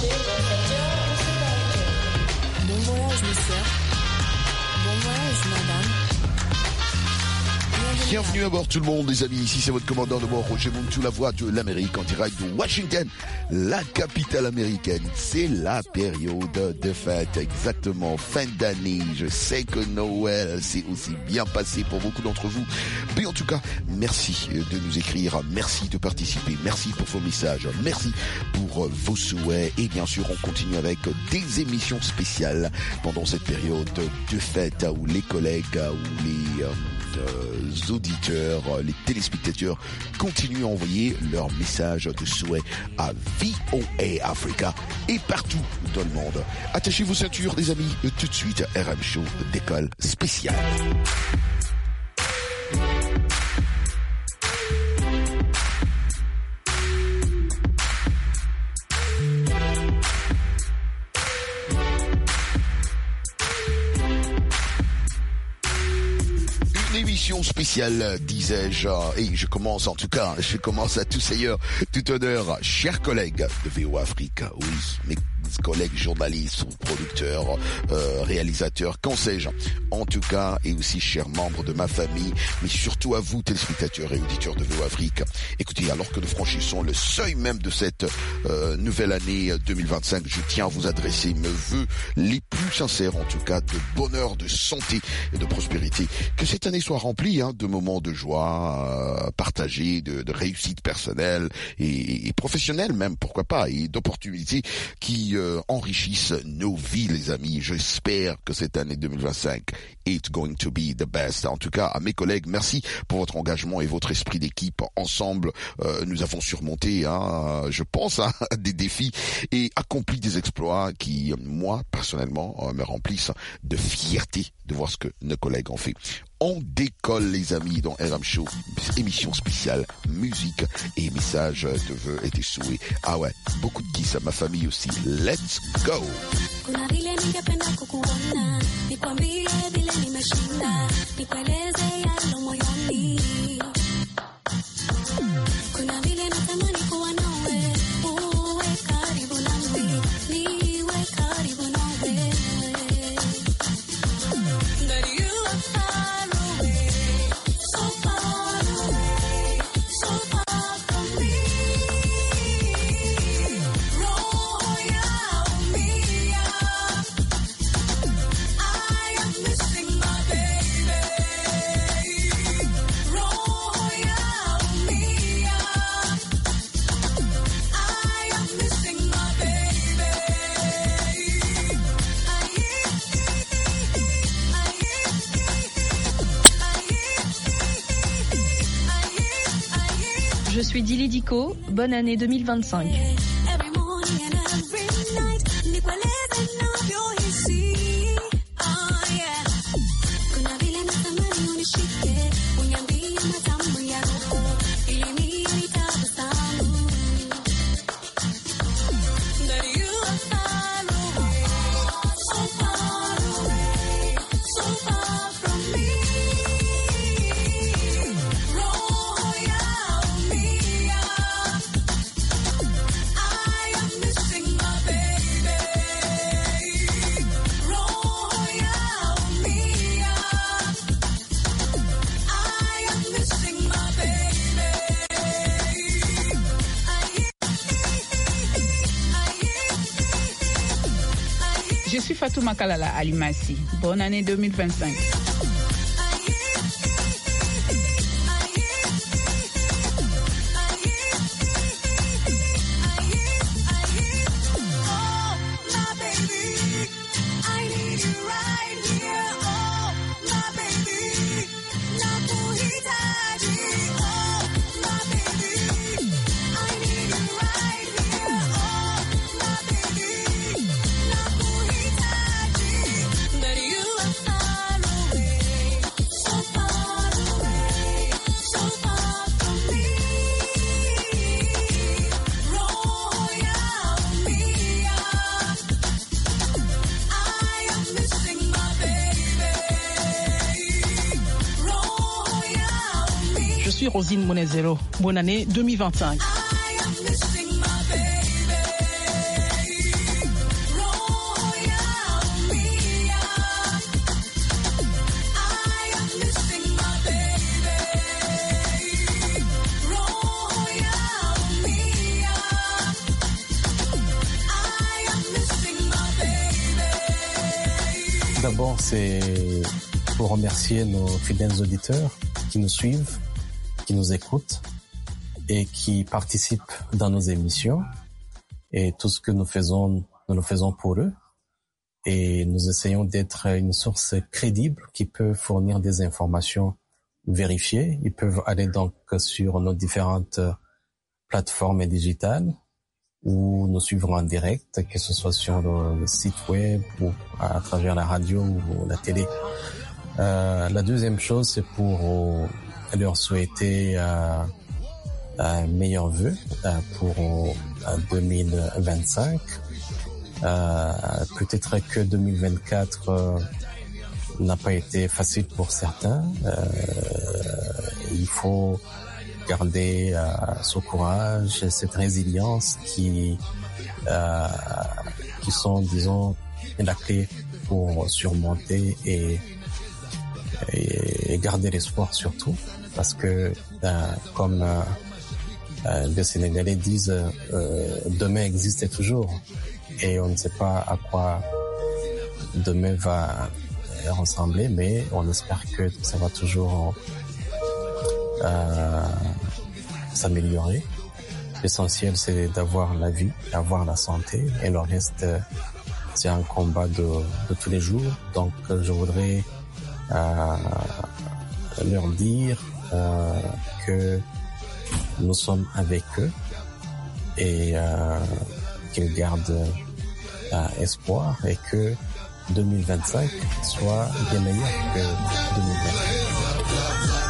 Bienvenue à bord tout le monde les amis, ici c'est votre commandant de bord Roger Montou, la voix de l'Amérique en direct de Washington, la capitale américaine. C'est la période de fête, exactement, fin d'année. Je sais que Noël s'est aussi bien passé pour beaucoup d'entre vous, mais en tout cas, merci de nous écrire, merci de participer, merci pour vos messages, merci pour vos souhaits et bien sûr on continue avec des émissions spéciales pendant cette période de fête où les collègues, où les auditeurs, les téléspectateurs continuent à envoyer leurs messages de souhait à VOA Africa et partout dans le monde. Attachez vos ceintures les amis, tout de suite RM Show décolle spéciale. Émission spéciale, disais-je, et je commence à tous ailleurs, tout honneur, chers collègues de VOA Afrique, oui, mes collègues journalistes, producteurs, réalisateurs, qu'en sais-je, en tout cas, et aussi chers membres de ma famille, mais surtout à vous, téléspectateurs et auditeurs de VOA Afrique. Écoutez, alors que nous franchissons le seuil même de cette nouvelle année 2025, je tiens à vous adresser mes vœux les plus sincères, en tout cas, de bonheur, de santé et de prospérité. Que cette année soit remplie de moments de joie partagés, de réussite personnelle et professionnelle même, pourquoi pas, et d'opportunités qui enrichissent nos vies, les amis. J'espère que cette année 2025 est going to be the best. En tout cas, à mes collègues, merci pour votre engagement et votre esprit d'équipe. Ensemble, nous avons surmonté, je pense, des défis et accompli des exploits qui, moi, personnellement, me remplissent de fierté de voir ce que nos collègues ont fait. On décolle les amis dans RM Show, émission spéciale, musique et messages de vœux et des souhaits. Ah ouais, beaucoup de kiss à ma famille aussi. Let's go! Kuna vile ningependa kukuona, nikwambie vile nimeshinda, nikueleze yalo moyoni. Kuna vile natamani kuwa nawe, uwe karibu nami, niwe karibu nawe. Je suis Dili Diko, bonne année 2025. Je suis Fatou Makalala Alimassi. Bonne année 2025. Je suis Rosine Monezero. Bonne année 2025. d'abord, c'est pour remercier nos fidèles auditeurs qui nous suivent, qui nous écoutent et qui participent dans nos émissions. Et tout ce que nous le faisons pour eux. Et nous essayons d'être une source crédible qui peut fournir des informations vérifiées. Ils peuvent aller donc sur nos différentes plateformes digitales ou nous suivre en direct, que ce soit sur le site web ou à travers la radio ou la télé. La deuxième chose, c'est pour leur souhaiter meilleurs vœux pour 2025. Peut-être que 2024 n'a pas été facile pour certains. Il faut garder ce courage, cette résilience qui sont, disons, la clé pour surmonter et garder l'espoir surtout, parce que comme les Sénégalais disent, demain existe toujours et on ne sait pas à quoi demain va ressembler, mais on espère que ça va toujours s'améliorer. L'essentiel, c'est d'avoir la vie, d'avoir la santé, et le reste, c'est un combat de tous les jours. Donc, je voudrais leur dire que nous sommes avec eux et qu'ils gardent espoir et que 2025 soit bien meilleur que 2024.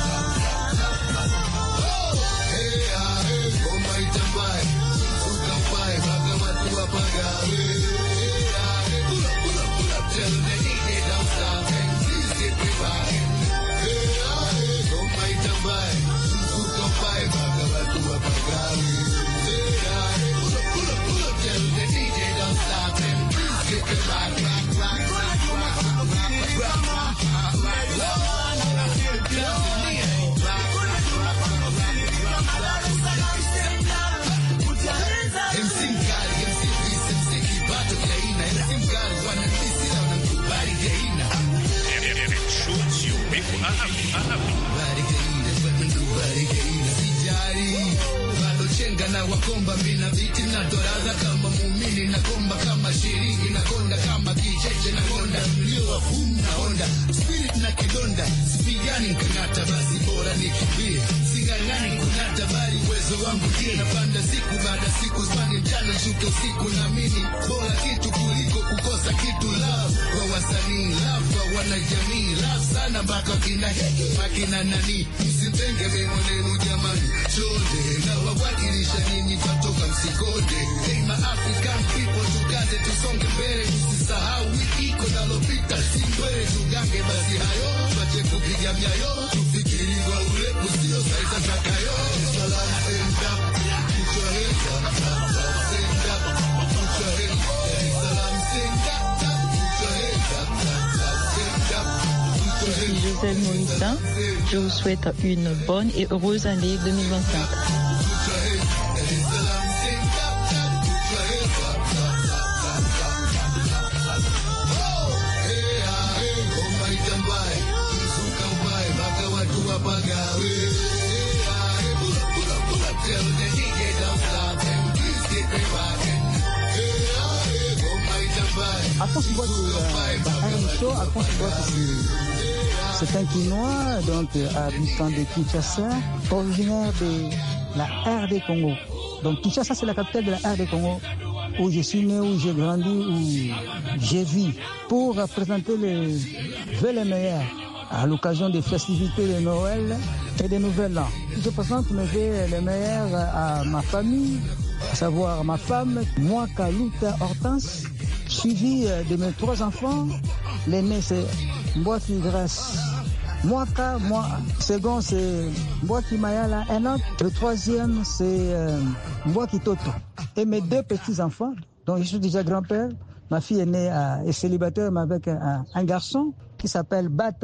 Wakomba mina viti na doraza kama muumini na komba kama shiringi na konda kama kicheche na konda mlio hum na onda spirit na kidonda sipigani kanata basi bora nikimbie singangani kunata bali uwezo wangu tie napanda siku baada siku spani mchana shuke usiku na mini bora kitu kuliko kukosa kitu love kwa wasanii love kwa wanajamii love sana mpaka kina heki makina nani msitenge menonenu jamani chonde na wawakilisha nini patoka msikonde hey my African people tukaze tusonge mbele tusisahau wiki iko nalopita singwele tugange basi hayo bache kupiga myayo tufikiri kwa ule usio saiza takayo salam senda kuchoreza senda kuchoreza salam senda kuchoreza Je suis Gisèle Mauritin. Je vous souhaite une bonne et heureuse année 2025. Alphonse Boite, Alphonse Boite, c'est un Quinois, donc habitant de Kinshasa, originaire de la RD Congo. Donc Kinshasa, c'est la capitale de la RD Congo, où je suis né, où j'ai grandi, où j'ai vécu, pour présenter les vœux les meilleurs à l'occasion des festivités de Noël et des Nouvel An. Je présente mes vœux les meilleurs à ma famille, à savoir ma femme, moi, Kaluta Hortense, suivi de mes 3 enfants. L'aîné, c'est Mbwaki Grâce. Mwaka, moi. Second, c'est Mbwaki Mayala Enoch. Le 3e, c'est Mbwaki Toto. Et mes 2 petits-enfants, dont je suis déjà grand-père. Ma fille est née et célibataire, mais avec un garçon qui s'appelle Bata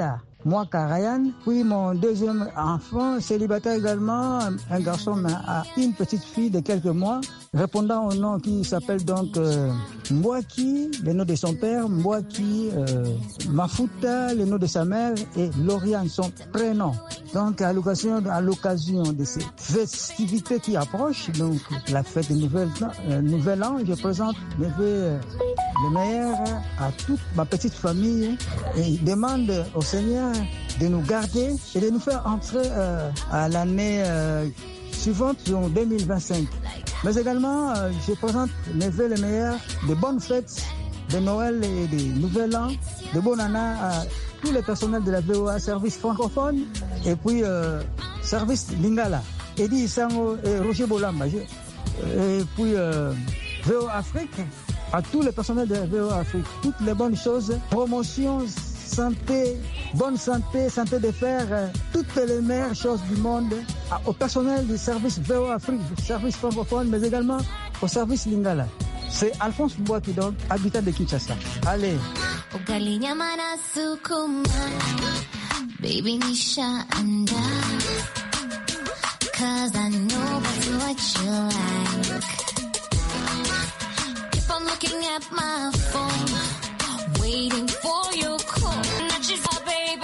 moi Karayan. Puis mon deuxième enfant, célibataire également, un garçon a une petite fille de quelques mois, répondant au nom qui s'appelle donc Mbouaki, le nom de son père, Mbouaki, Mafuta, le nom de sa mère, et Lauriane, son prénom. Donc à l'occasion de ces festivités qui approchent, donc la fête du Nouvel An, je présente mes vœux le meilleur à toute ma petite famille et demande au Seigneur de nous garder et de nous faire entrer à l'année suivante, en 2025. Mais également, je présente mes vœux les meilleurs, de bonnes fêtes de Noël et de Nouvel An, de bonne année à tous les personnels de la VOA, service francophone et puis service Lingala, Eddie Isango et Roger Bolamba. Et puis VOA Afrique, à tous les personnels de la VOA Afrique, toutes les bonnes choses, promotion, santé, bonne santé, santé de fer, toutes les meilleures choses du monde, au personnel du service VOA Afrique, du service francophone, mais également au service Lingala. C'est Alphonse Mbouaki, donc, habitant de Kinshasa. Allez. Baby Nisha and cause I know that's what you like. If I'm looking at my phone, waiting for your call, not just for baby.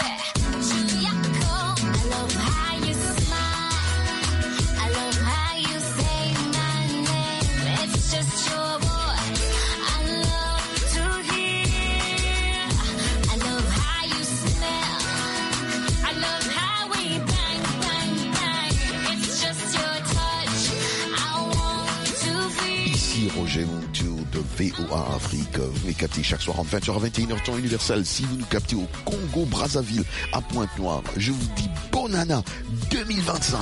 I love how you smile, I love how you say my name. It's just your voice I love to hear. I love how you smell, I love how we bang, bang, bang. It's just your touch I want to feel. Ici Roger Montour de VOA Afrique. Vous me captez chaque soir en 20h à 21h temps universel. Si vous nous captez au Congo Brazzaville à Pointe-Noire, je vous dis bonne année 2025.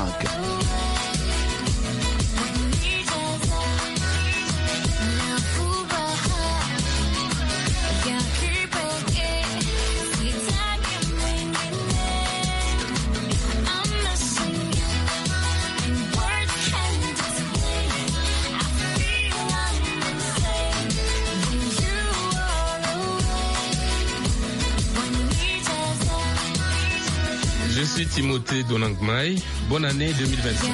Je suis Timothée Donangmai. Bonne année 2025.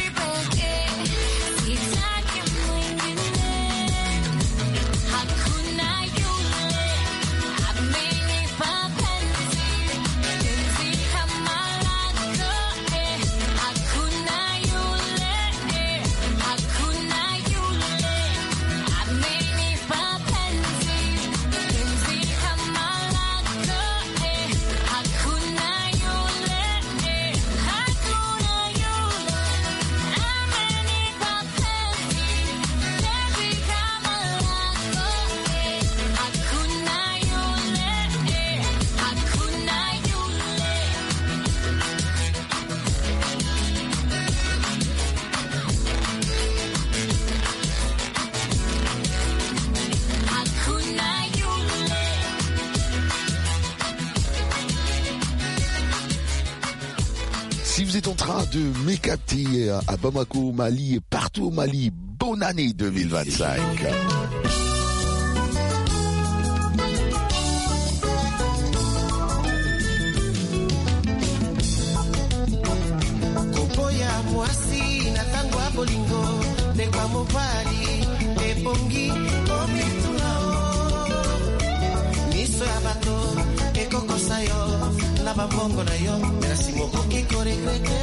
Si vous êtes en train de m'écapter à Bamako, Mali et partout au Mali, bonne année 2025. Kopoya mwasi na tango abolingo ndekwa mobali ebongi omitulao miso ya bato ekokosa yo na babongo na yo merci moko kikoregrete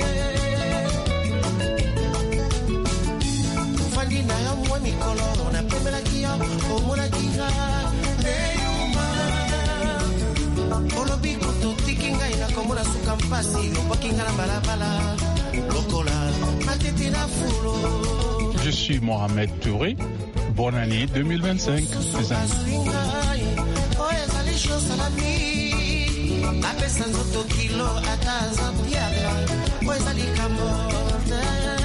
fandi na yo mwa mikolo na pemelaki yo omonaki nga neyuma olobi kototiki ngai na komona suka mpasi lobaki nga na balabala lokola matete na fulo. Je suis Mohamed Touré. Bonne année 2025. Apesa nzoto kilo ataza piaka weza likambote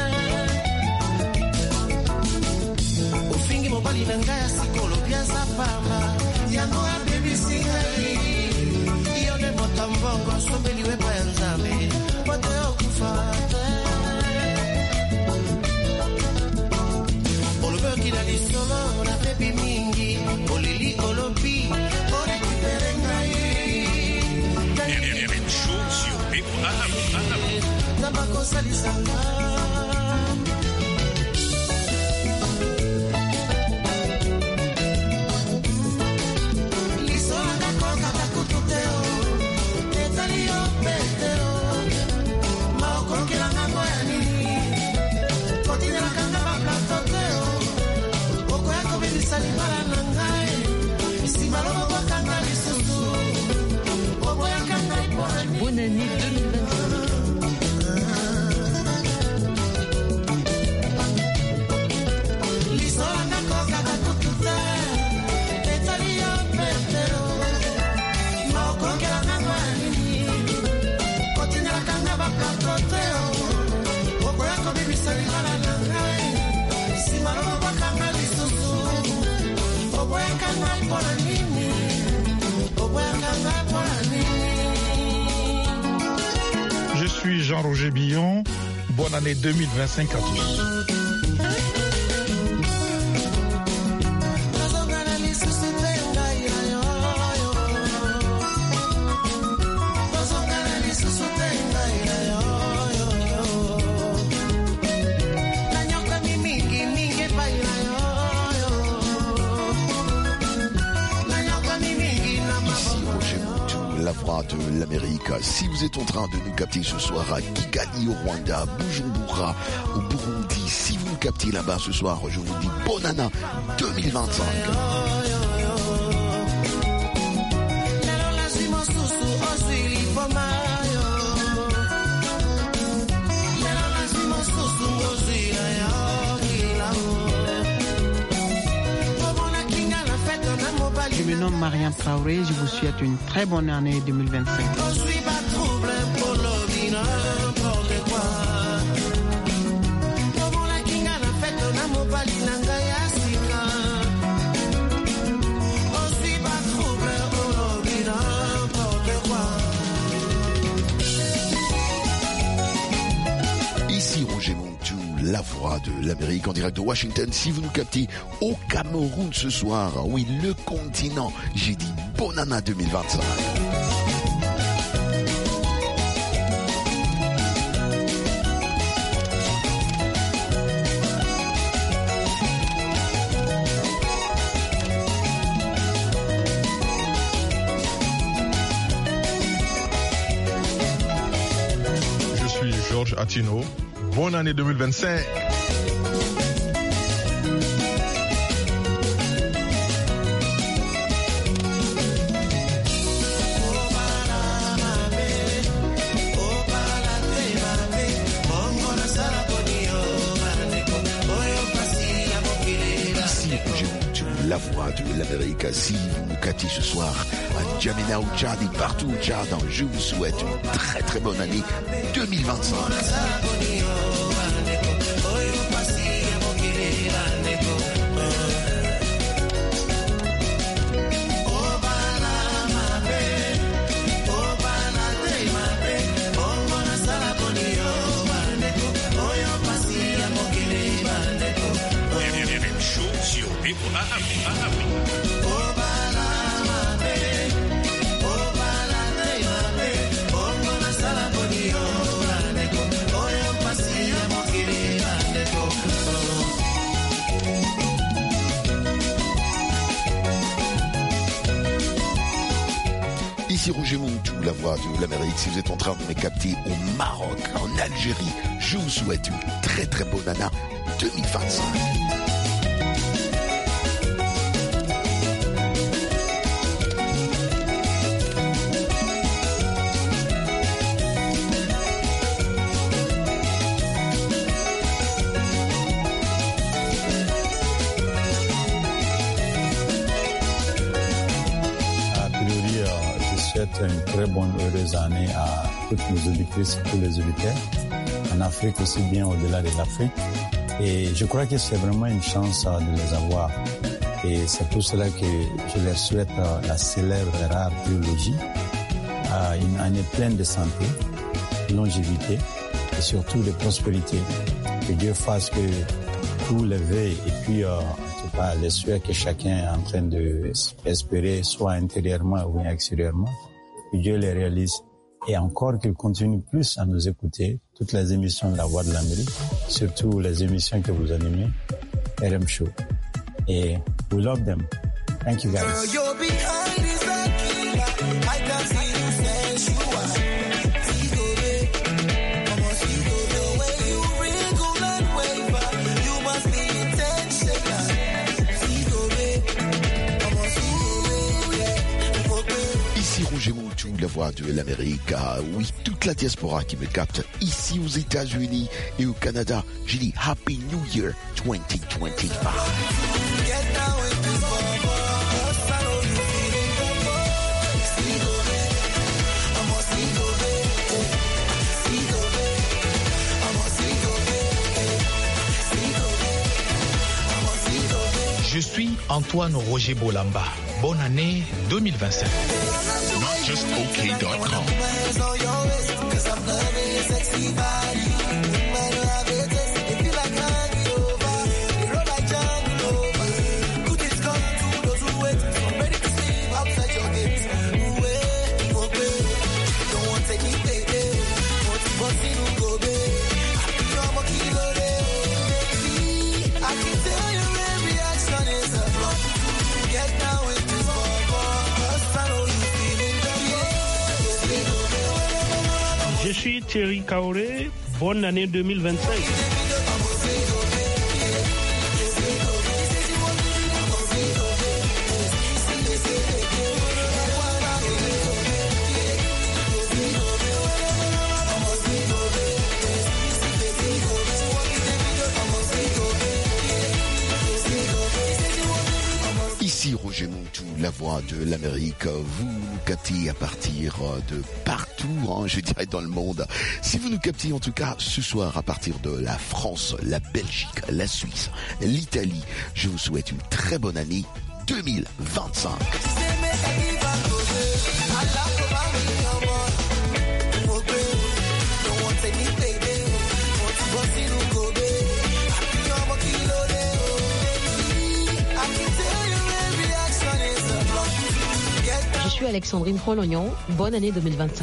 ufingi mobali na ngaya sikolo biaza pamba yango abebisi ngai iyo ne botambongo sombeli wepa ya nzambe bote okufate oloboki na lisolo na bebi mingi olili olobi orekipere ngai Bonne année 2025. Je suis Jean-Roger Billon. Bonne année 2025 à tous. La voix de l'Amérique. Si vous êtes en train de nous capter ce soir à Kigali au Rwanda, Bujumbura au Burundi, si vous nous captez là-bas ce soir, je vous dis bonne année 2025. Je me nomme Marianne Traoré, je vous souhaite une très bonne année 2025. Ici Roger Montou, la voix de l'Amérique en direct de Washington. Si vous nous captez au Cameroun ce soir, oui, le continent, j'ai dit bonne année 2025. Je suis Georges Atino. Bonne année 2025. La voix de l'Amérique. Si vous nous captez ce soir à N'Djamena au Tchad et partout au Tchad, je vous souhaite une très très bonne année 2025. Ici Roger Montou, la voix de l'Amérique. Si vous êtes en train de me capter au Maroc, en Algérie, je vous souhaite une très très bonne année 2025. Une très bonne, heureuse année à toutes nos auditrices et tous les auditeurs, en Afrique aussi bien au-delà de l'Afrique. Et je crois que c'est vraiment une chance de les avoir. Et c'est pour cela que je leur souhaite la célèbre et rare trilogie, une année pleine de santé, de longévité et surtout de prospérité. Que Dieu fasse que tous les vœux et puis en tout cas les souhaits que chacun est en train d'espérer, soit intérieurement ou extérieurement, que Dieu les réalise et encore qu'il continue plus à nous écouter, toutes les émissions de La Voix de l'Amérique, surtout les émissions que vous animez, RM Show. Et we love them. Thank you guys. Girl, you're behind is a killer. I can see you sensual. The way you wriggle and waver, you must be intentional. Ici Roger Moutou, la voix de l'Amérique. Ah oui, toute la diaspora qui me capte ici aux États-Unis et au Canada. J'ai dit Happy New Year 2025. Je suis Antoine Roger Bolamba. Bonne année 2025. NotJustOK.com. Je suis Thierry Kaoré, bonne année 2025. Ici Roger Moutou, la voix de l'Amérique. Vous nous captez à partir de partout, je dirais dans le monde. Si vous nous captez en tout cas ce soir à partir de la France, la Belgique, la Suisse, l'Italie, je vous souhaite une très bonne année 2025. Je suis Alexandrine Rolognon, bonne année 2025.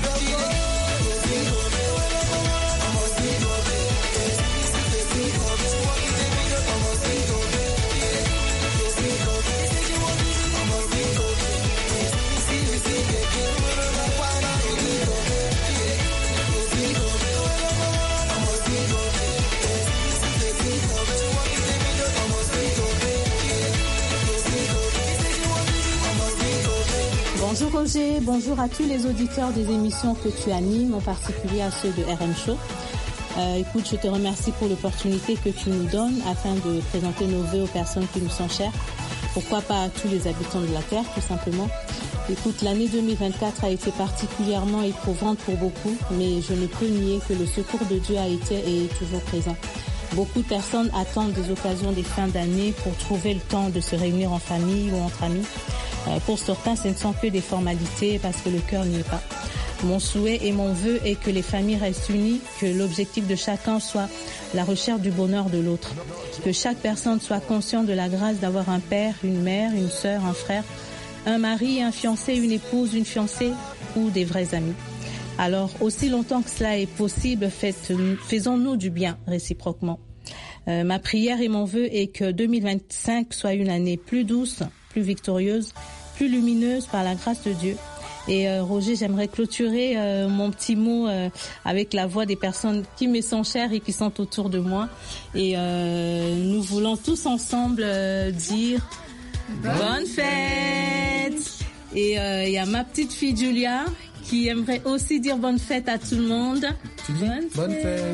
Bonjour Roger, bonjour à tous les auditeurs des émissions que tu animes, en particulier à ceux de RM Show. Écoute, je te remercie pour l'opportunité que tu nous donnes afin de présenter nos vœux aux personnes qui nous sont chères. Pourquoi pas à tous les habitants de la Terre, tout simplement. Écoute, l'année 2024 a été particulièrement éprouvante pour beaucoup, mais je ne peux nier que le secours de Dieu a été et est toujours présent. Beaucoup de personnes attendent des occasions des fins d'année pour trouver le temps de se réunir en famille ou entre amis. Pour certains, ce ne sont que des formalités parce que le cœur n'y est pas. Mon souhait et mon vœu est que les familles restent unies, que l'objectif de chacun soit la recherche du bonheur de l'autre, que chaque personne soit consciente de la grâce d'avoir un père, une mère, une sœur, un frère, un mari, un fiancé, une épouse, une fiancée ou des vrais amis. Alors, aussi longtemps que cela est possible, faisons-nous du bien réciproquement. Ma prière et mon vœu est que 2025 soit une année plus douce, plus victorieuse, plus lumineuse par la grâce de Dieu. Et Roger, j'aimerais clôturer mon petit mot avec la voix des personnes qui me sont chères et qui sont autour de moi. Et nous voulons tous ensemble dire bonne fête. Et il y a ma petite fille Julia qui aimerait aussi dire bonne fête à tout le monde. Bonne fête.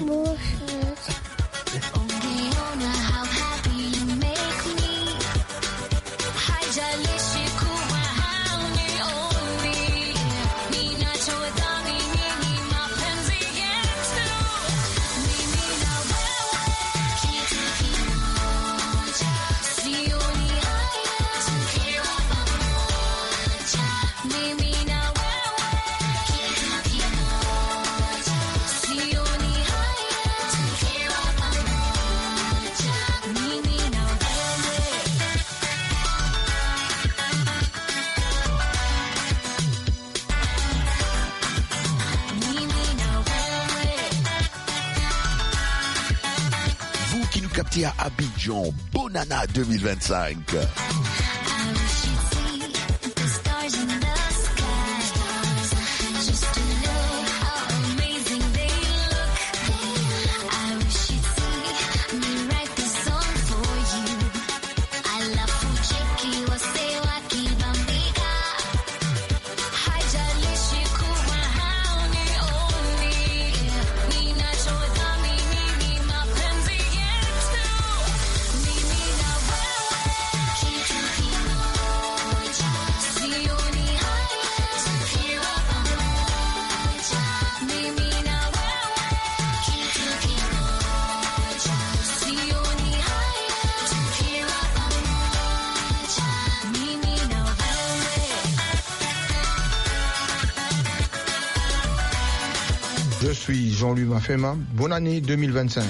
capté à Abidjan. Bonne année 2025. Je suis Jean-Louis Mafema. Bonne année 2025.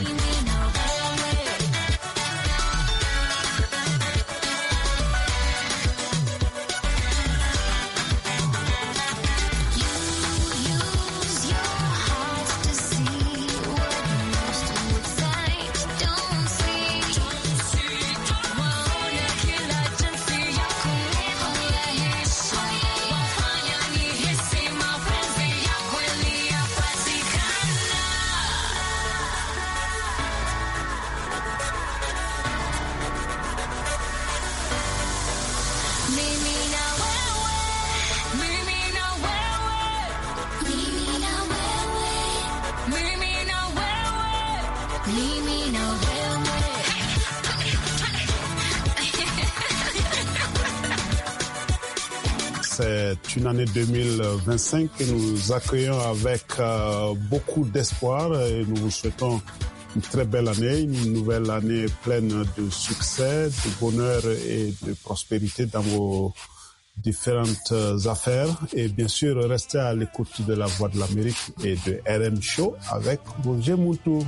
C'est une année 2025 que nous accueillons avec beaucoup d'espoir et nous vous souhaitons une très belle année, une nouvelle année pleine de succès, de bonheur et de prospérité dans vos différentes affaires. Et bien sûr, restez à l'écoute de la Voix de l'Amérique et de RM Show avec Roger Moutou.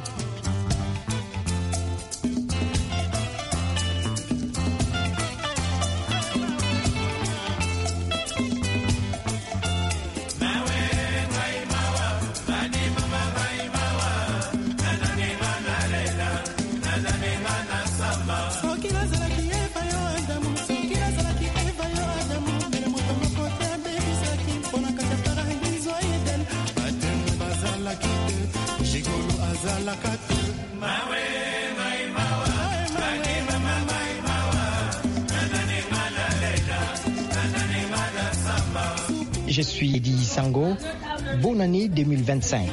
Je suis Eddie Sango. Bonne année 2025.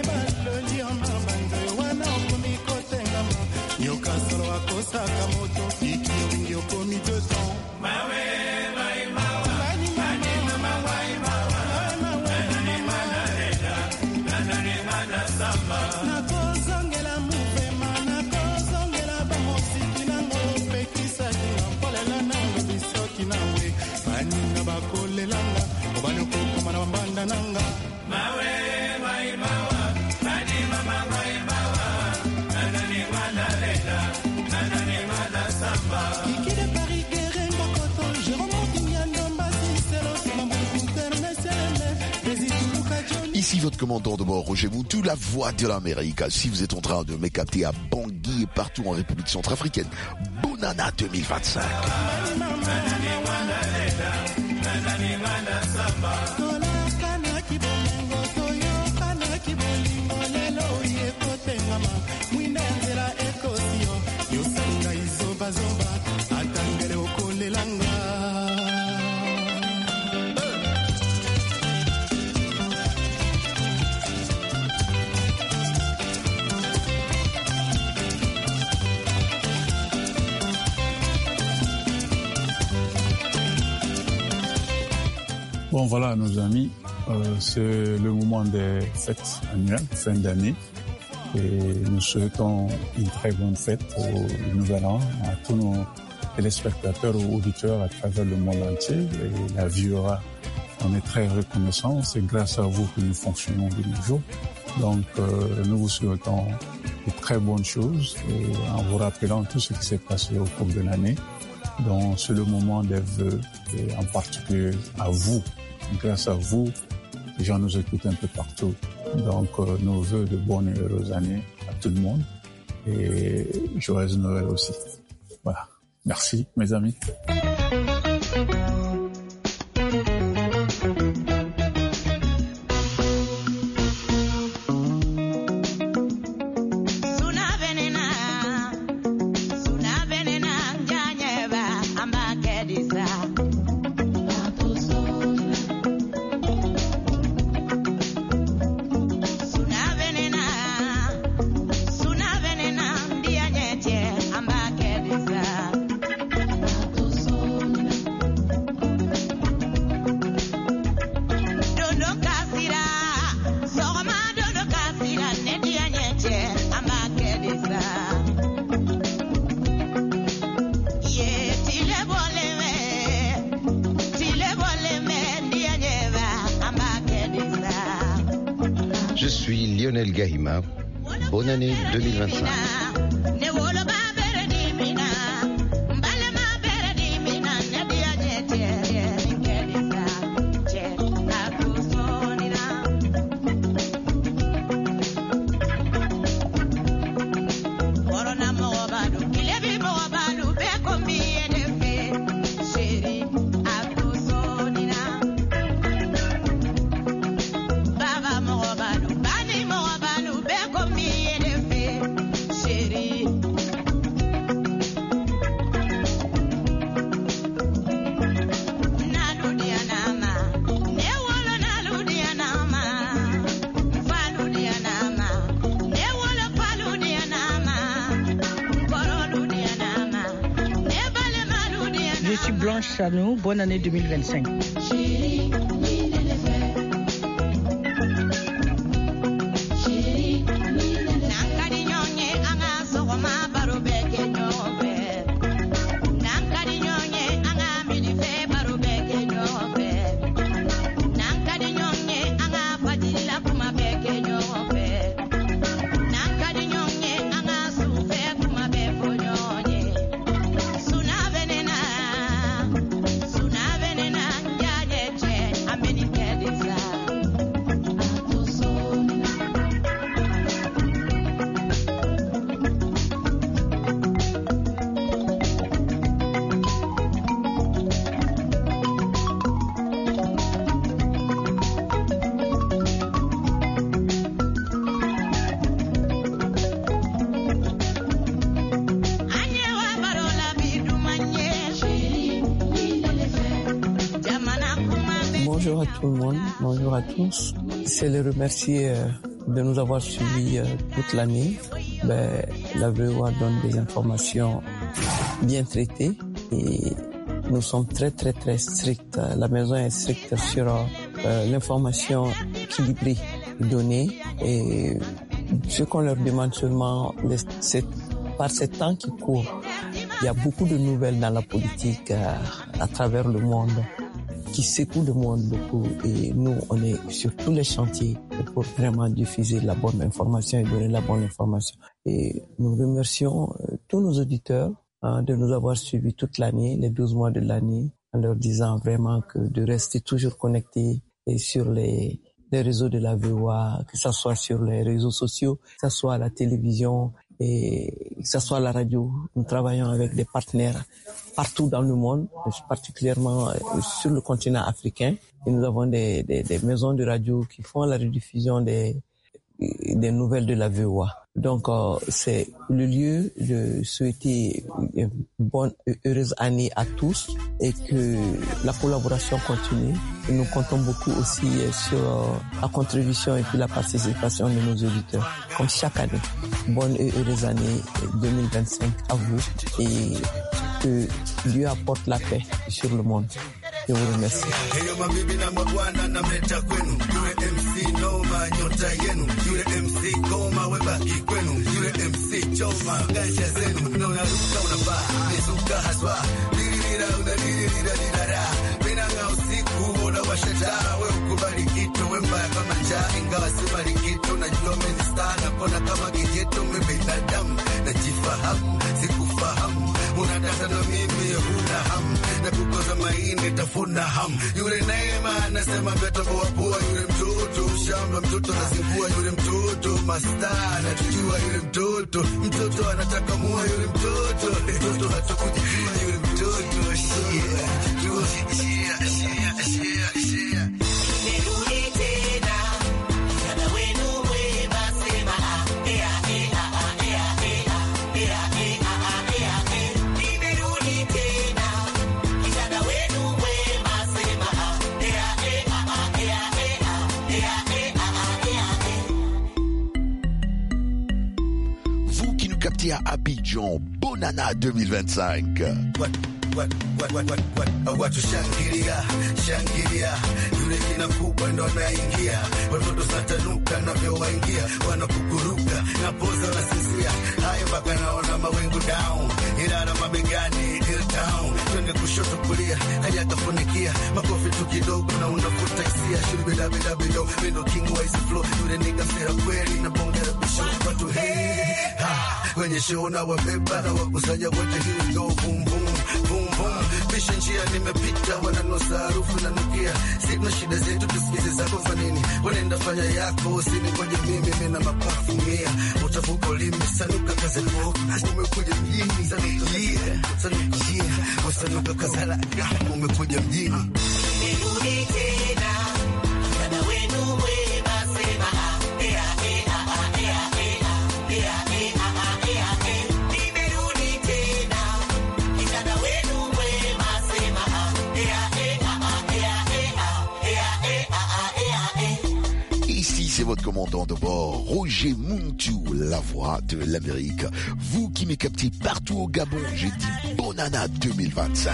Ici votre commandant de bord, Roger Moutou, la Voix de l'Amérique. Si vous êtes en train de me capter à Bangui et partout en République centrafricaine, bonne année 2025. Bon voilà nos amis, c'est le moment des fêtes annuelles, fin d'année, et nous souhaitons une très bonne fête au Nouvel An à tous nos téléspectateurs ou auditeurs à travers le monde entier et la Viora. On est très reconnaissants, c'est grâce à vous que nous fonctionnons de nos jours. Donc nous vous souhaitons de très bonnes choses et en vous rappelant tout ce qui s'est passé au cours de l'année. Donc c'est le moment des vœux et en particulier à vous. Grâce à vous, les gens nous écoutent un peu partout. Donc nos vœux de bonnes et heureuses années à tout le monde. et joyeux Noël aussi. Voilà. Merci, mes amis. Je suis Lionel Gahima. Bonne année 2025. Je suis Blanche Sanou, bonne année 2025. Bonjour à tout le monde, bonjour à tous. C'est les remercier de nous avoir suivis toute l'année. La VOA donne des informations bien traitées et nous sommes très stricts. La maison est stricte sur l'information équilibrée donnée et ce qu'on leur demande seulement, c'est par ces temps qui courent, il y a beaucoup de nouvelles dans la politique à travers le monde qui secouent le monde beaucoup et nous on est sur tous les chantiers pour vraiment diffuser la bonne information et donner la bonne information. Et nous remercions tous nos auditeurs de nous avoir suivis toute l'année, les 12 mois de l'année, en leur disant vraiment que de rester toujours connectés et sur les réseaux de la VOA, que ce soit sur les réseaux sociaux, que ce soit à la télévision et que ce soit à la radio. Nous travaillons avec des partenaires partout dans le monde, particulièrement sur le continent africain. Et nous avons des maisons de radio qui font la rediffusion des nouvelles de la VOA. Donc, c'est le lieu de souhaiter une bonne et heureuse année à tous et que la collaboration continue. Et nous comptons beaucoup aussi sur la contribution et puis la participation de nos auditeurs, comme chaque année. Bonne et heureuse année 2025 à vous et que Dieu apporte la paix sur le monde. Je vous remercie. Heyo mabibi na mabwana na mleta kwenu, yule MC Noma nyota yenu, yule MC Goma webaki kwenu, yule MC Choma ganja zenu, unaruka unabaa, nizuka haswa, lirira unalirira lirara, minanga usiku unawasha taa, we ukubali kitu, we mbaya kama njaa, ingawa sibali kitu, najua umenistana, pona kama kijetu, mbinadamu, najifahamu, sikufahamu, unataka na mimi huna hamu, na kukoza maini tafuna hamu. Yule Neema anasema metobo wapua, yule mtoto shamba, mtoto nasibua, yule mtoto mastaa, natujua yule mtoto mtoto, mtoto anataka mua yule mtoto, mtoto hatakujijua yule mtoto. Shia. Nimerudi tena, kijana wenu mwema, sema nimerudi tena, kijana wenu mwema, sema Vous qui nous captez à Abidjan, Bonana 2025. Watu shangilia, yule kina kubwa ndo anaingia, watoto satanuka navyowaingia, wanakukuruka na poza wanasinzia, haya mpaka naona mawingu down, Ilala mabegani, Hill Town, twende kushoto kulia, haya kafunikia, makofi tu kidogo na unafuta hisia, shurubidabidabidoo, mindo king wa hizi flow, yule nigga msera kweli na bongera bisho, watu kwenye show na wabeba na wakusanya wote, here we go, boom boom boom boom, bisha njia nimepita, wananosa harufu na nukia, sina shida zetu tusikize zako fanini, wanaenda fanya yako, usiningoje mimi na mapafu mia, utavuka ulimi, sanuka kaze poko, umekuja mjini, sanuka kazala, umekuja mjini. Nimerudi tena, kijana wenu mwema, sema Ici, c'est votre commandant de bord, Roger Muntu, la voix de l'Amérique. Vous qui me captez partout au Gabon, j'ai dit Bonana 2025.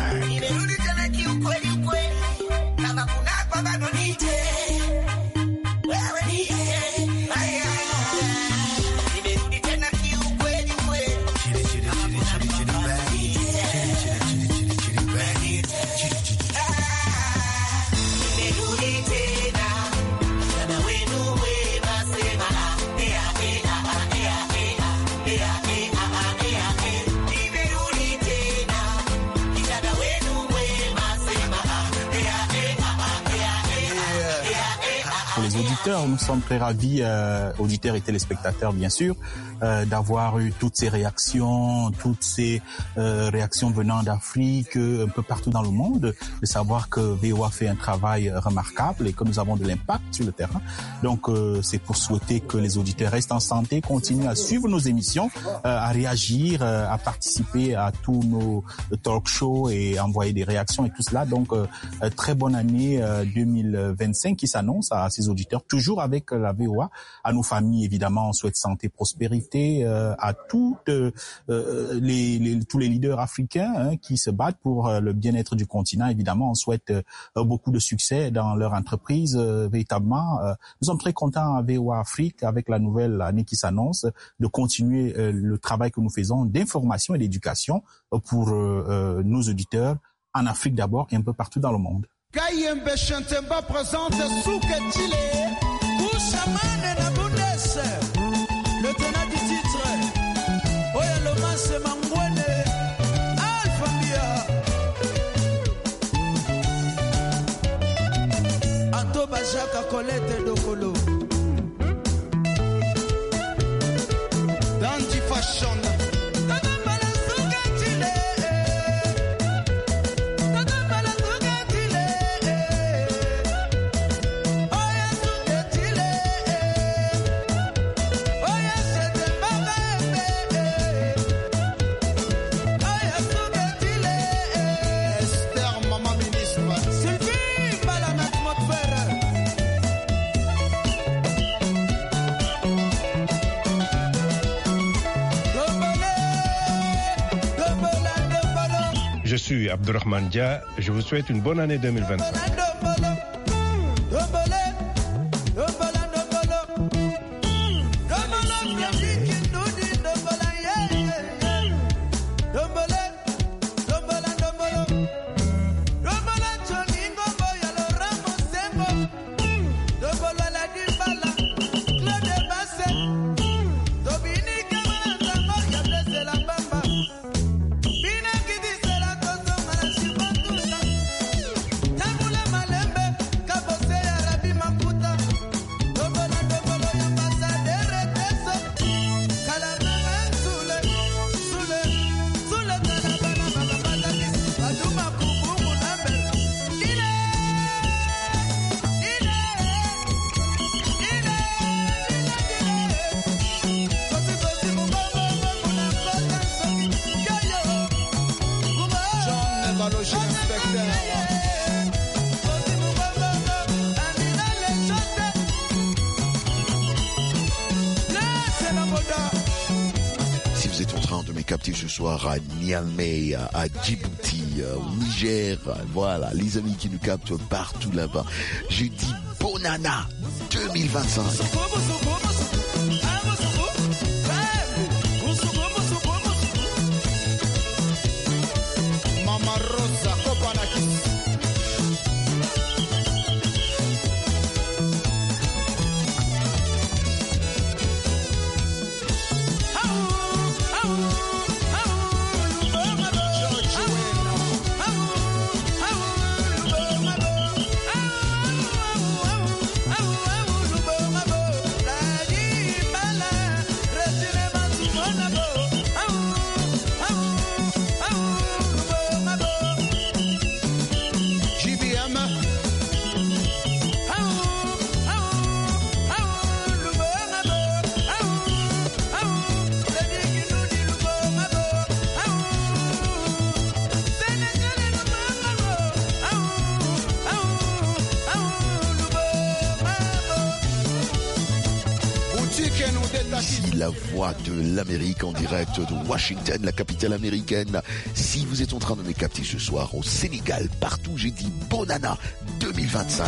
Nous sommes très ravis, auditeurs et téléspectateurs bien sûr, d'avoir eu toutes ces réactions venant d'Afrique, un peu partout dans le monde, de savoir que VOA fait un travail remarquable et que nous avons de l'impact sur le terrain. Donc c'est pour souhaiter que les auditeurs restent en santé, continuent à suivre nos émissions, à réagir, à participer à tous nos talk shows et envoyer des réactions et tout cela. Donc très bonne année 2025 qui s'annonce à ces auditeurs, toujours avec la VOA, à nos familles évidemment, on souhaite santé, prospérité, à tous les leaders africains qui se battent pour le bien-être du continent. Évidemment, on souhaite beaucoup de succès dans leur entreprise. Véritablement, nous sommes très contents à VOA Afrique, avec la nouvelle année qui s'annonce, de continuer le travail que nous faisons d'information et d'éducation pour nos auditeurs en Afrique d'abord et un peu partout dans le monde. Kayembe Chantemba présente Souke Chile, Bouchamane na Boudesse, le tenant du titre, Oya Lomance Mangwene, Alpha Mia, Anto Bajaka Colette Dokolo, Dandy Fashion. Je suis Abdurrahman Dia, je vous souhaite une bonne année 2025. vous êtes en train de me capter ce soir à Niamey, à Djibouti, au Niger, voilà, les amis qui nous captent partout là-bas. Je dis bonne année 2025. Mama Rosa Kopanakis. La voix de l'Amérique en direct de Washington, la capitale américaine. Si vous êtes en train de me capter ce soir au Sénégal, partout, j'ai dit bonne année 2025.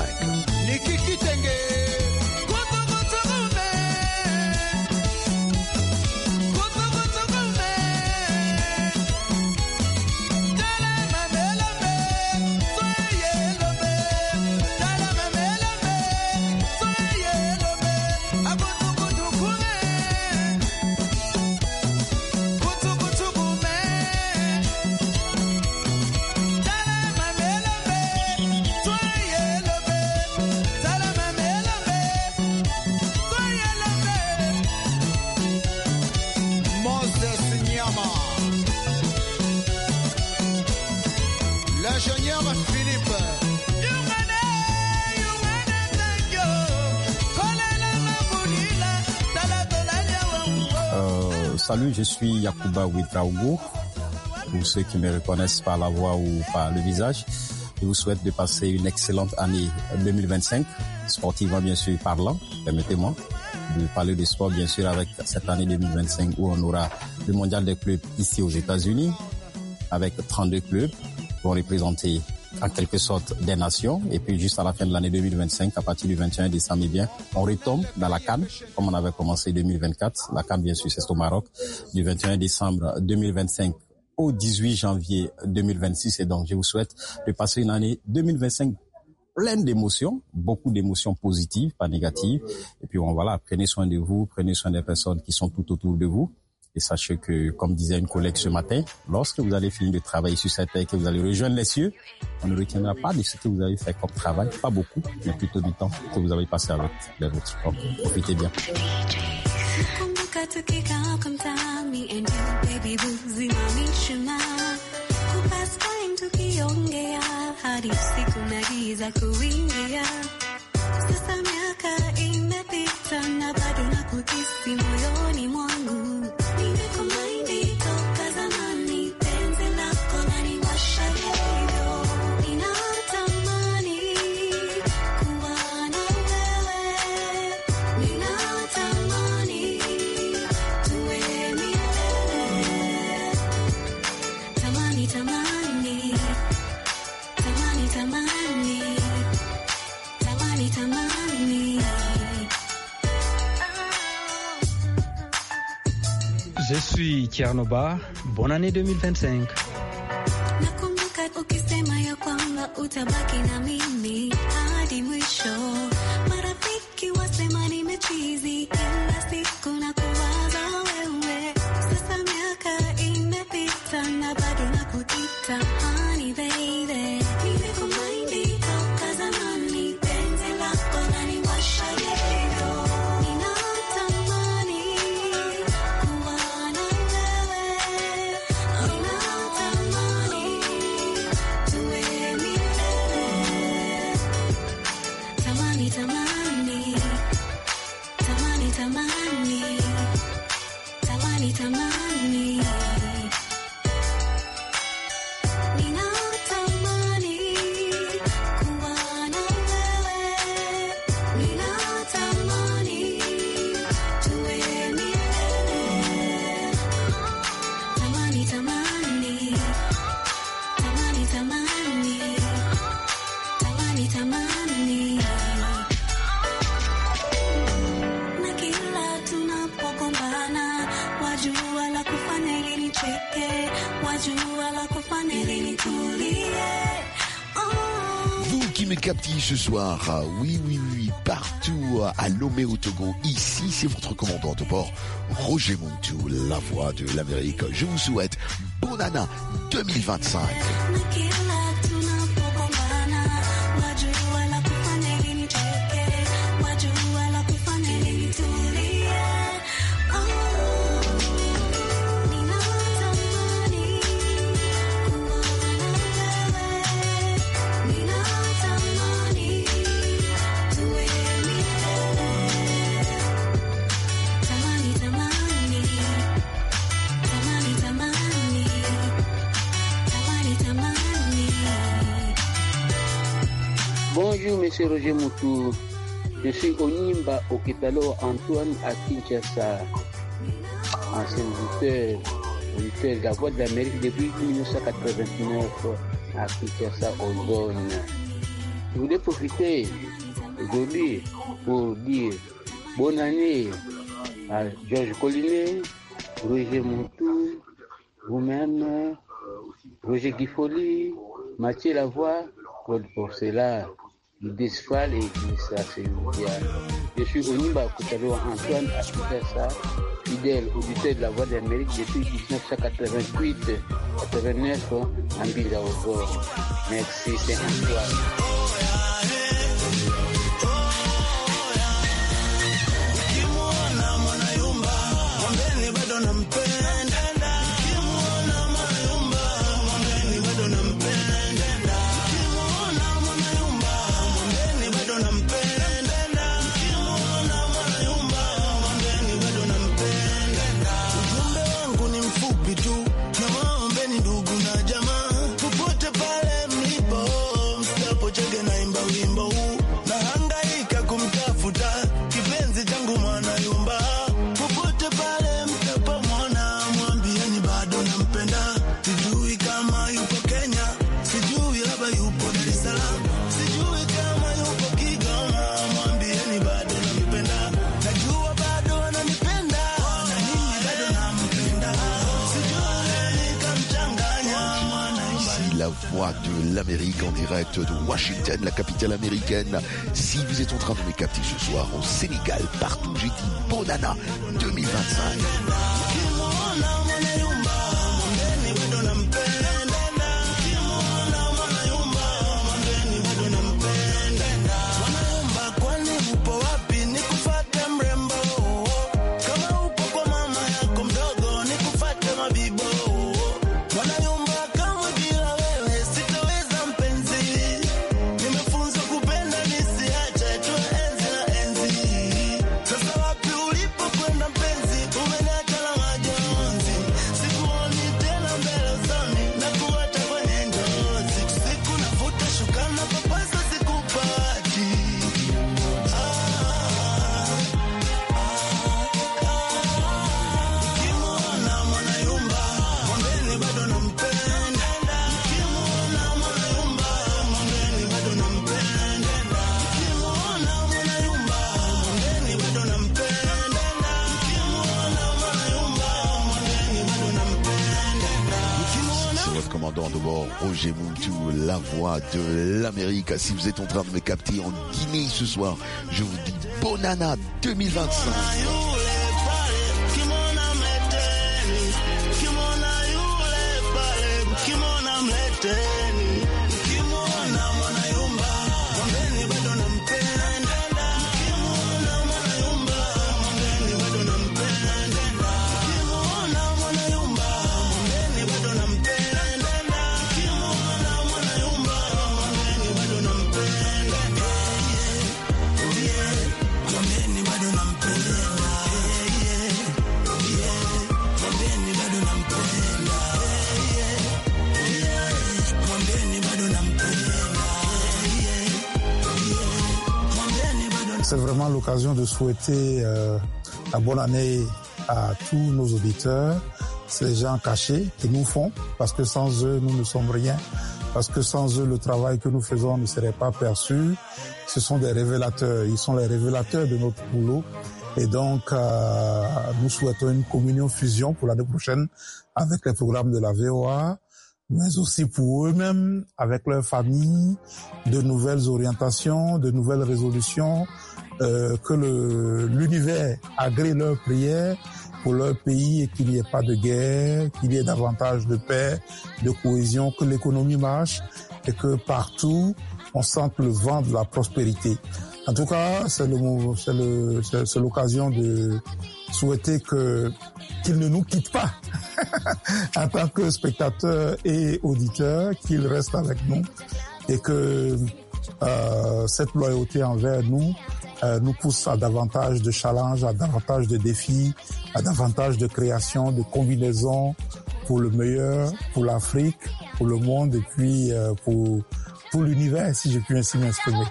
Salut, je suis Yacouba Ouedraogo. Pour ceux qui me reconnaissent par la voix ou par le visage, je vous souhaite de passer une excellente année 2025, sportivement bien sûr parlant. Permettez-moi de parler de sport bien sûr avec cette année 2025 où on aura le mondial des clubs ici aux États-Unis avec 32 clubs qui vont représenter en quelque sorte des nations. Et puis juste à la fin de l'année 2025, à partir du 21 décembre, eh bien, on retombe dans la CAN, comme on avait commencé 2024. La CAN, bien sûr, c'est au Maroc, du 21 décembre 2025 au 18 janvier 2026. Et donc, je vous souhaite de passer une année 2025 pleine d'émotions, beaucoup d'émotions positives, pas négatives. Et puis, bon, voilà, prenez soin de vous, prenez soin des personnes qui sont tout autour de vous. Et sachez que, comme disait une collègue ce matin, lorsque vous allez finir de travailler sur cette terre et que vous allez rejoindre les cieux, on ne retiendra pas de ce que vous avez fait comme travail, pas beaucoup, mais plutôt du temps que vous avez passé avec les autres. Donc, profitez bien. Je suis Tiernoba, bonne année 2025. Nakumbuka ukisema ya kwamba utabaki na mimi hadi mwisho. Marafiki wasema nimechizi, kila siku na kuwaza wewe. Sasa miaka imepita na bado nakuita honey baby. Nimekumind toka zamani, penzi lako laniwasha leo. Ninatamani kuwa na wewe. Ninatamani tuwe milele. Tamani, tamani. Tamani, tamani. Tamani, tamani. Ninatamani kuwa na wewe. Ninatamani tuwe milele. Vous qui me captez ce soir, oui, partout à Lomé au Togo, ici c'est votre commandant de bord, Roger Muntu, la voix de l'Amérique. Je vous souhaite bonne année 2025. Bonjour, Monsieur Roger Moutou. Je suis Onimba Oketalo Antoine à Kinshasa, ancien auditeur de la Voix de l'Amérique depuis 1989 à Kinshasa, au Zone. Je voulais profiter aujourd'hui pour dire bonne année à Georges Collinet, Roger Moutou, vous-même, Roger Guifoli, Mathieu Lavoie, Claude Porcela, Desfal et Issa Sévilla. Je suis Onimba Koutalo Antoine à Kinshasa, fidèle auditeur de la Voix de l'Amérique depuis 1988-89 en Bila au bord. Merci, c'est Antoine. Voix de l'Amérique en direct de Washington, la capitale américaine. Si vous êtes en train de me capter ce soir au Sénégal, partout, j'ai dit bonne année 2025. Roger Muntu, la voix de l'Amérique. Si vous êtes en train de me capter en Guinée ce soir, je vous dis bonne année 2025. C'est vraiment l'occasion de souhaiter la bonne année à tous nos auditeurs, ces gens cachés qui nous font, parce que sans eux, nous ne sommes rien, parce que sans eux, le travail que nous faisons ne serait pas perçu. Ce sont des révélateurs, ils sont les révélateurs de notre boulot Et donc, nous souhaitons une communion-fusion pour l'année prochaine avec les programmes de la VOA, mais aussi pour eux-mêmes, avec leurs familles, de nouvelles orientations, de nouvelles résolutions, que l'univers agrée leurs prières pour leur pays et qu'il n'y ait pas de guerre, qu'il y ait davantage de paix, de cohésion, que l'économie marche et que partout on sente le vent de la prospérité. En tout cas, c'est l'occasion de souhaiter qu'ils ne nous quittent pas en tant que spectateurs et auditeurs, qu'ils restent avec nous et que cette loyauté envers nous nous pousse à davantage de challenges, à davantage de défis, à davantage de créations, de combinaisons pour le meilleur, pour l'Afrique, pour le monde et puis pour l'univers, si je puis ainsi m'exprimer.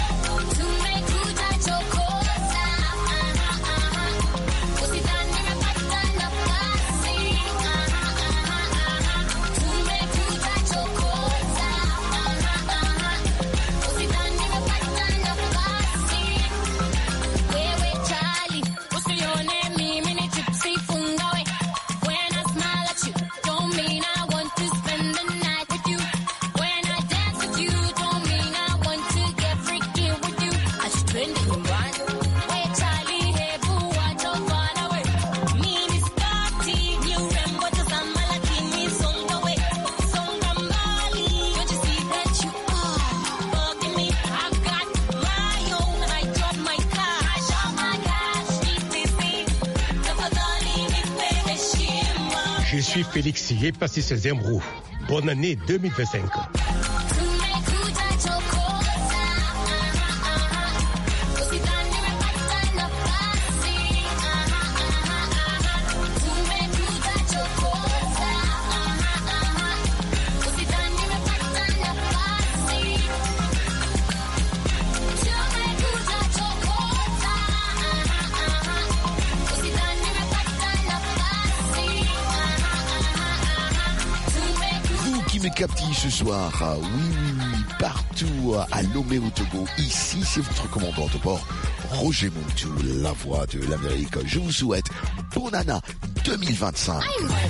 Je suis Félix Yepassis Zembrou. Bonne année 2025. Captive ce soir, oui, partout à Lomé au Togo. Ici, c'est votre commandant de bord, Roger Montou, la voix de l'Amérique. Je vous souhaite bonne année 2025.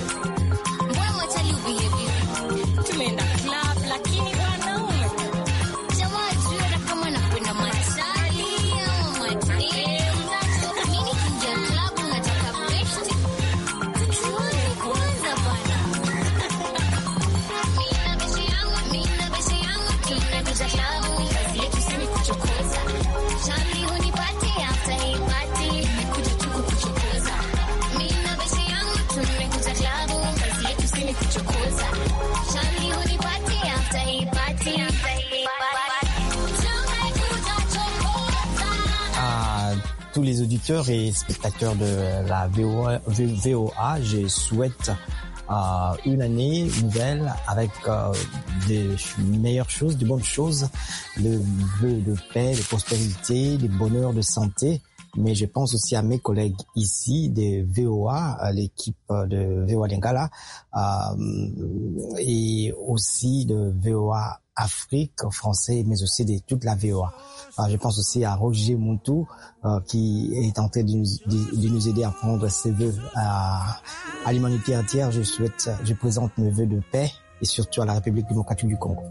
Tous les auditeurs et spectateurs de la VOA, je souhaite une année nouvelle avec des meilleures choses, de bonnes choses, de paix, de prospérité, de bonheur, de santé. Mais je pense aussi à mes collègues ici de VOA, l'équipe de VOA Lingala, et aussi de VOA Afrique français, mais aussi de toute la VOA. Je pense aussi à Roger Montou, qui est en train de nous aider à prendre ses vœux à l'humanité entière. Je présente mes vœux de paix et surtout à la République démocratique du Congo.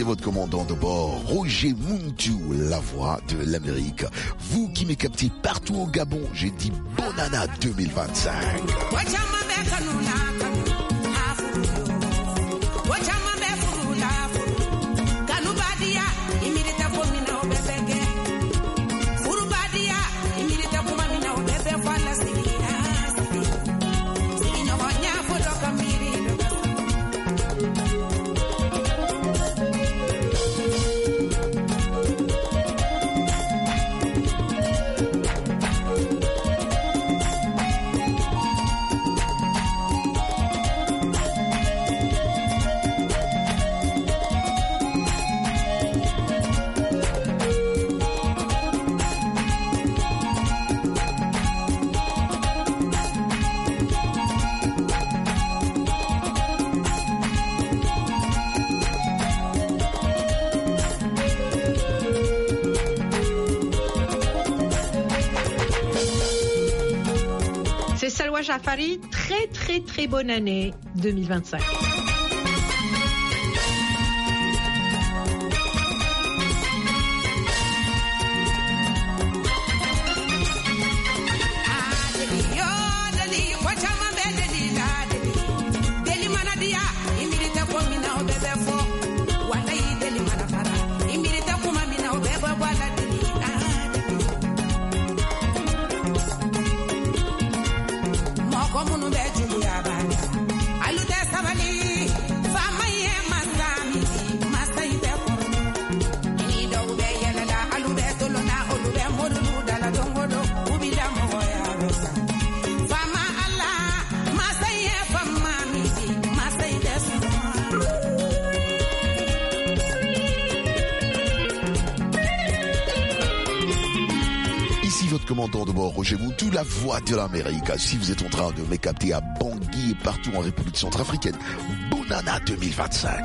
votre commandant de bord, Roger Muntu, la voix de l'Amérique. Vous qui me captez partout au Gabon, j'ai dit Bonana 2025. Salwa Jafari, très bonne année 2025. Commandant de bord Roger Muntu, la voix de l'Amérique. Si vous êtes en train de me capter à Bangui et partout en République centrafricaine, Bonana 2025.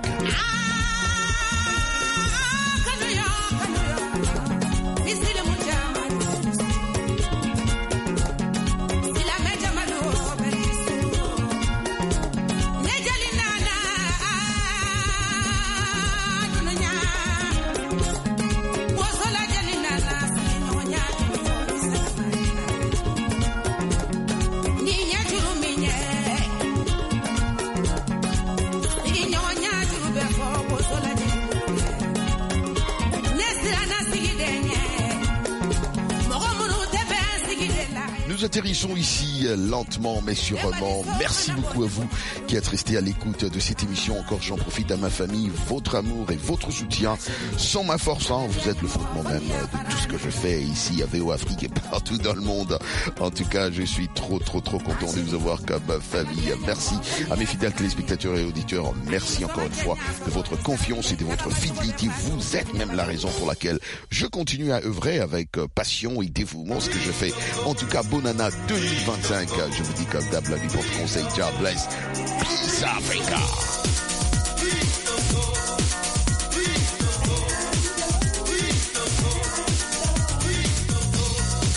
Nous atterrissons ici lentement mais sûrement. Merci beaucoup à vous qui êtes restés à l'écoute de cette émission. Encore, j'en profite à ma famille, votre amour et votre soutien. Sans ma force, vous êtes le fondement même de tout ce que je fais ici à VO Afrique et partout dans le monde. En tout cas, je suis trop content de vous avoir comme famille. Merci à mes fidèles téléspectateurs et auditeurs. Merci encore une fois de votre confiance et de votre fidélité. Vous êtes même la raison pour laquelle je continue à œuvrer avec passion et dévouement ce que je fais. En tout cas, Bonana 2025. Je vous dis comme d'hab, la vie pour le conseil. God bless. Peace Africa.